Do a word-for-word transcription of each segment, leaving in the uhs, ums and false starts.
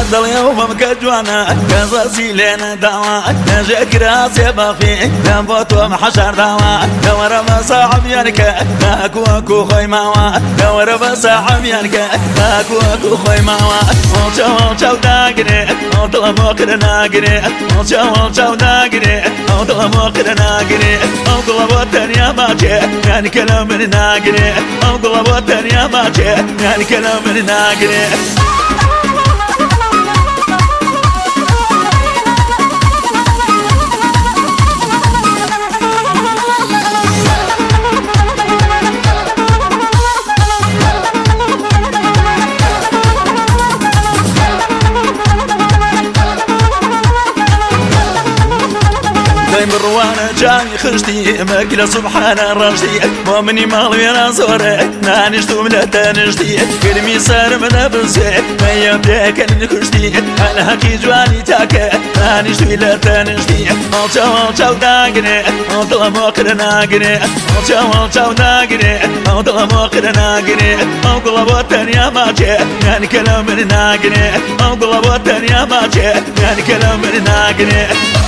دل يوم كجوانا كزاسي لنا دوا نجاك راسي بافي نبوتو محشر دوا دور بصاحب ينك اكو اكو خوي ماوا دور بصاحب ينك اكو اكو خوي ماوا وچو وچو داغري وطل موقر ناغري وچو وچو داغري وطل موقر ناغري وطل وطن يا باجي يعني كلام ناغري وطل وطن يا باجي يعني كلام ناغري مروانة جاي خشتي ماكلة سبحان الرشدي مؤمني مالوي انا زوري نانشتو ملا تنشتي كلمي صار من بنسي ما يبداك نكشتي انا هكي جواني تاكا نانشتو ملا تنشتي اوچو اوچو داغني اوطل موقر ناغني اوچو اوچو داغني اوطل موقر ناغني اوطل وطن يا باجي يعني كلام ناغني اوطل وطن يا باجي يعني كلام ناغني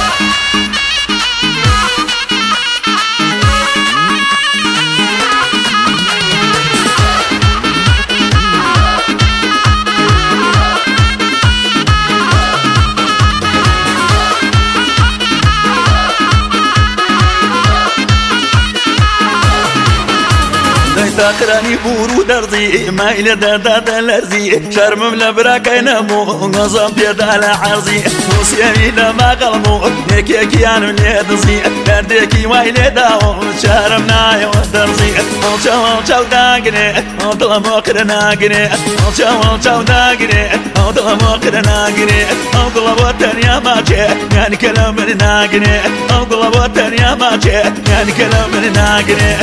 تاخراني بورو درزي ما إلى دادات الأرزي شرم لبراك ينمو نظام بيد على عرزي موسيامي لما قلمو نكيكي عن ليدزي دردكي وإلى داو شرمنا يودرزي وشو وشو داقني وطل موقر ناقني وشو وشو داقني وطل موقر ناقني وطل وطن يا باجي يعني كلام ناقني وطل وطن يا باجي يعني كلام ناقني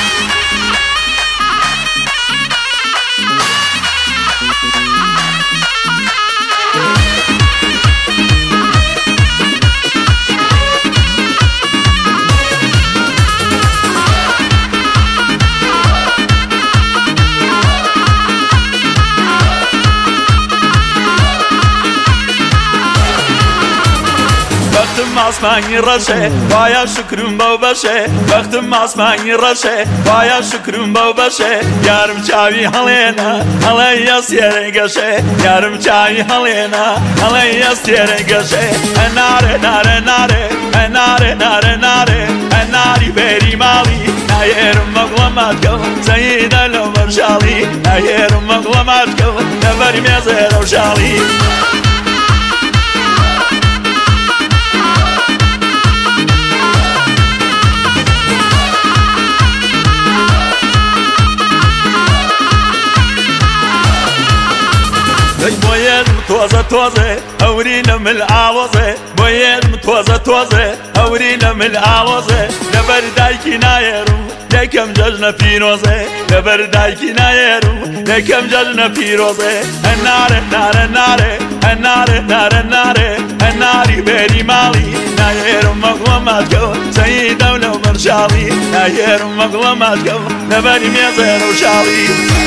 Baktım asmanı raşe, baya şükrüm babşe. Baktım asmanı raşe, baya şükrüm babşe. Yarım çavi halena, halaya siyere gaşe. Yarım çavi halena, halaya siyere gaşe. Nare nare nare, nare nare nare, nari beri mali. Ayerim maglamatko, Sayyid al-Umar Shali. Ayerim maglamatko, neverim yazero Shali. بويد متوزة توزة هورينا من العوزة بويد متوزة توزة هورينا من العوزة لبردايكي نايرو لكم ججنا في نوزة لبردايكي نايرو لكم ججنا في روزة النار النار النار النار النار النار النار بيري مالي نايرو مقلماتكو سيد العمر شالي نايرو مقلماتكو نبري ميزيرو شالي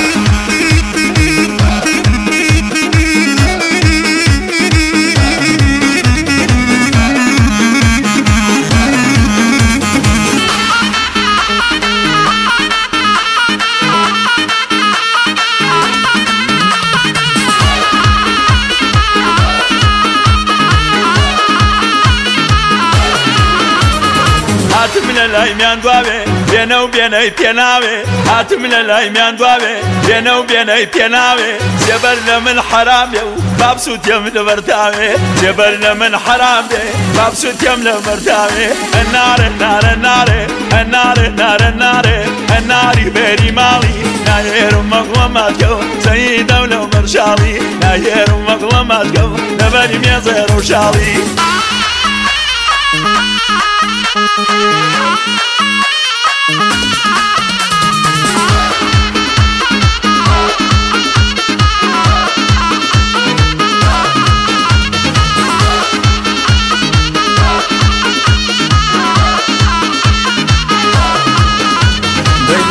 هاتم للايمان دوابه بينو بيني بيناوي هاتم للايمان دوابه بينو بيني بيناوي جبرنا من حرام يو مبسوط يم لمرتاوي جبرنا من حرام دي مبسوط يم لمرتاوي النار النار النار النار النار النار النار بيري مالي ناير مقلماتكو سيد العمر شالي ناير مقلماتكو نبري ميزيرو شالي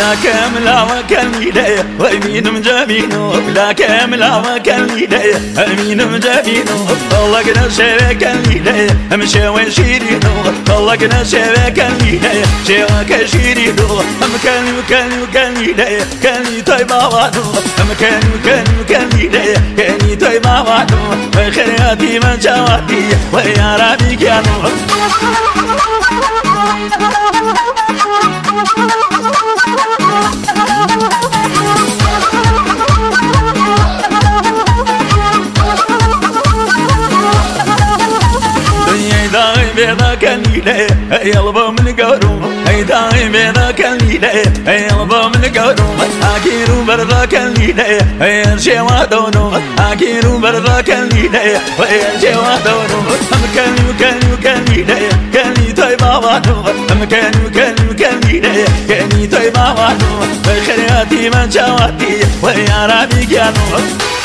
لا كامل وكان ليلة ويمين مجابينو لا كامل وكان ليلة أمين مجابينو طلقنا شبكة ليلة أمشي وشيرينو طلقنا شبكة ليلة شبكة شيرينو أم كان وكان وكان ليلة كان طيبة وادو أم كان وكان وكان ليلة كان طيبة وادو وخيراتي من جواتي ويا ربي كانوا بينا كان ليلة يلبا من قارو اي داي بينا كان ليلة يلبا من قارو اكيرو بردا كان ليلة يرجع ودونو اكيرو بردا كان ليلة ويرجع ودونو ام كان كان كان ليلة كان طيب وادو ام كان كان كان ليلة كان طيب وادو خيراتي من جواتي ويا ربي كانوا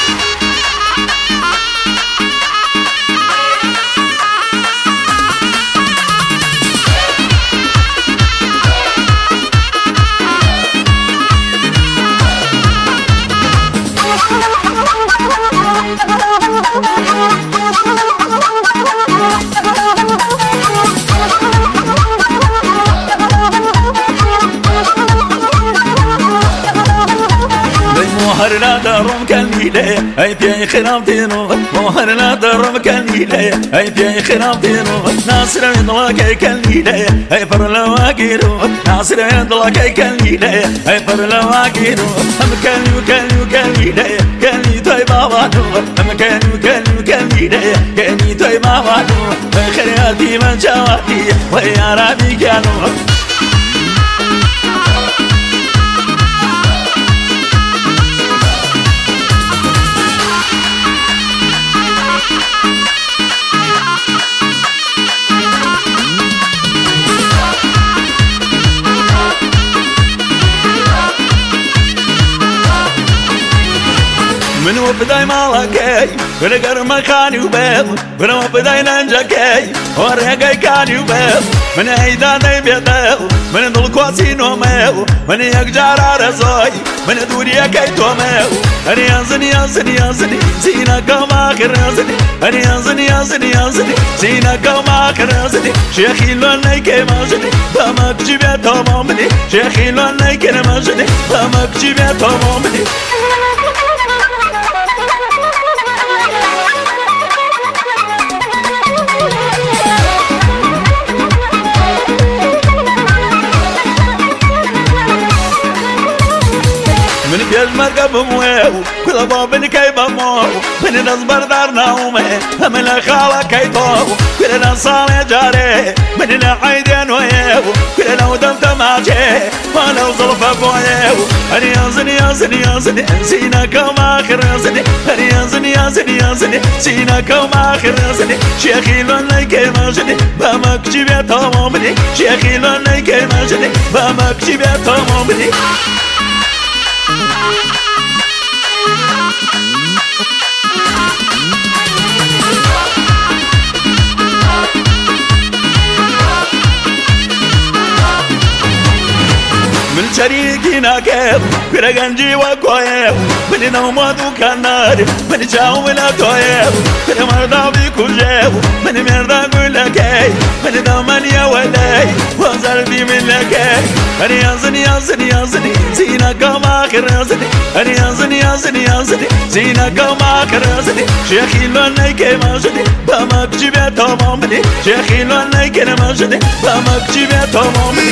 مهرنا درم كان ليلة أي بيا خرام تينو مهرنا درم كان ليلة أي بيا خرام تينو ناصر يضلك كان ليلة أي فرلا واقيرو ناصر يضلك كان ليلة أي فرلا واقيرو أم كان وكان وكان ليلة كان طيبة وادو أم كان وكان وكان ليلة كان طيبة وادو خيراتي من جواتي ويا ربي كانوا من وبداي مالكي ولقر مكاني وبيض من وبداي ننجكي ورقي كاني وبيض من هيدا دي بيض من دول كواسين وميو من يقجار رزاي من دوري كي توميو أني ينزني ينزني ينزني سينا كما كرزني أني ينزني ينزني ينزني سينا كما كرزني شيخي لوني كي ماجني دمك جيبه تمامني شيخي لوني كي ماجني دمك جيبه تمامني من بيج مركب مويو كل بابن كي بمو من نصبر دار نومي من الخالة كي طو كل نصالي جاري من العيدين ويو كل لو دمت ماجي ولو ظلفة بويو أني ينزني ينزني ينزني سينا كما آخر ينزني أني ينزني ينزني ينزني سينا كما آخر ينزني شيخي لوني كي ماجني بامك جيبه تمامني شيخي لوني كي ماجني بامك جيبه تمامني من شريكنا كيف كرجنجي وكويف من نومات وكنار من جاو من تويف من مرضى بكوجيف من مرضى كلكي من دمن يا ولي وزربي من لكي أني ينزني ينزني ينزني زينا كما آخر ينزني أني ينزني ينزني ينزني زينا كما آخر ينزني شيخي لوني كي ماجني بامك جيبه تمامني شيخي لوني كي ماجني بامك جيبه تمامني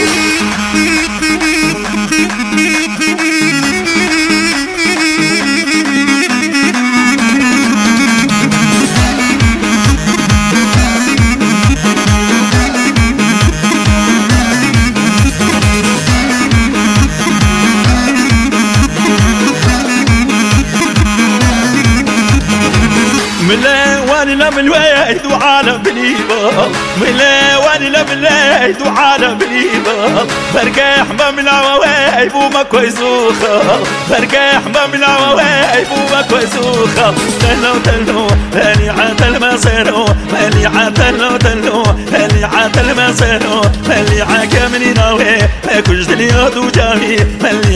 ملا واني لم الويد وعالم بليبا ملا واني لم الويد وعالم بليبا بركاح بملا ووايب وما كويسوخا بركاح بملا ووايب وما كويسوخا تلو تلو هاني عاتل ما سيرو مالي عاتل تلو هاني عاتل ما سيرو مالي عاكا مني ناوي ما كوش دليو دو جامي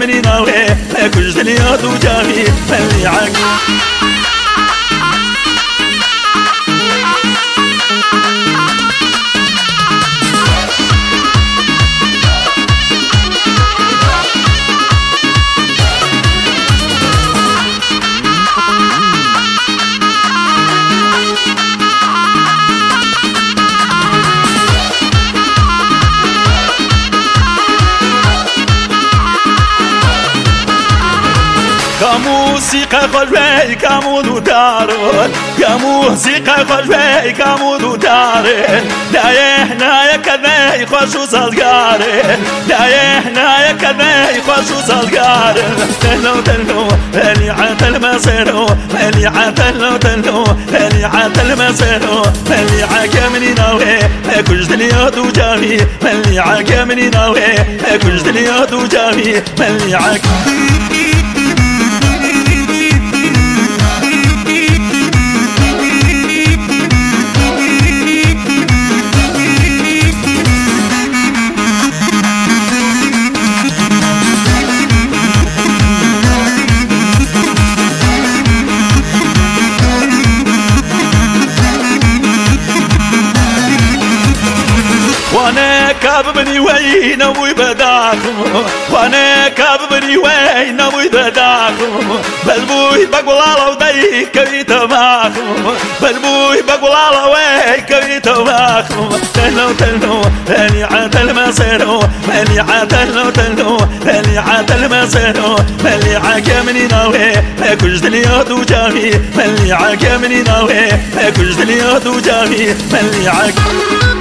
مني ناوي كوش دنيا دو جامي ملي عاك كموسيقى خلوي كمود دارون كموسيقى خلوي كمود دارون لا يحنا يكذا يخش وصلقارن لا يحنا يكذا يخش وصلقارن تلو تلو اللي عتل مسيرو اللي عتل تلو اللي عتل مسيرو اللي عاكمني ناوي كوش دنيا دو جامي اللي عاكمني ناوي كوش دنيا دو جامي اللي عاك وانا كاببني وين ابوي بداكم وانا كاببني وين ابوي بداكم بلبوي بقول الله ودي كبيت معكم بلبوي بقول الله وين كبيت معكم تلو تلو اللي عتل مسيرو اللي عتل تلو اللي عتل مسيرو اللي عاكمني ناوي كوش دنيا دو جامي اللي عاكمني ناوي كوش دنيا دو جامي اللي عاك